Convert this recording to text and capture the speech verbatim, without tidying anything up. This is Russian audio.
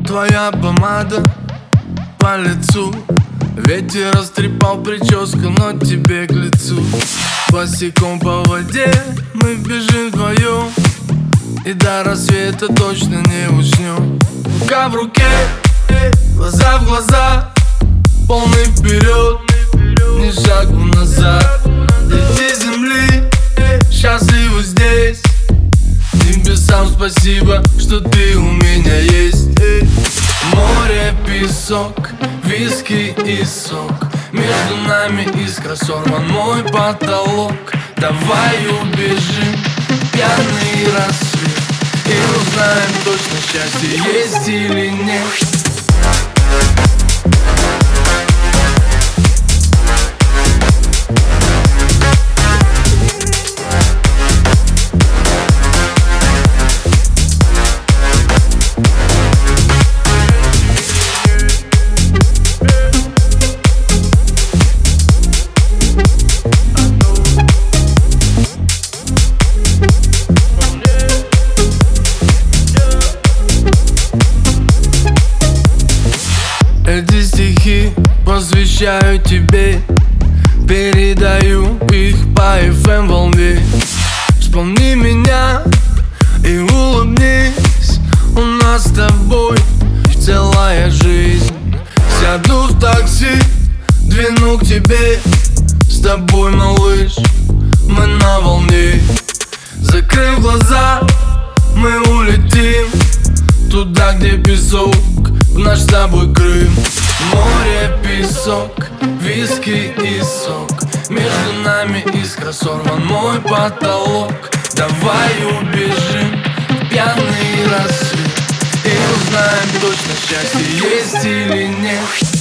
Твоя помада по лицу, ветер растрепал прическу, но тебе к лицу. Босиком по воде мы бежим вдвоем, и до рассвета точно не уснем. Рука в руке, глаза в глаза, полный вперед, ни шагу назад. Дети земли счастливы здесь, небесам спасибо, что ты у меня есть. Море, песок, виски и сок, между нами искра, сорван мой потолок. Давай убежим в пьяный рассвет и узнаем точно, счастье есть или нет. Эти стихи посвящаю тебе, передаю их по эф эм волне. Вспомни меня и улыбнись, у нас с тобой целая жизнь. Сяду в такси, двину к тебе, с тобой, малыш, мы на волне. Закрыв глаза, мы улетим туда, где песок, в наш с тобой Крым. Море, песок, виски и сок, между нами искра, сорван мой потолок. Давай убежим в пьяный рассвет и узнаем точно, счастье есть или нет.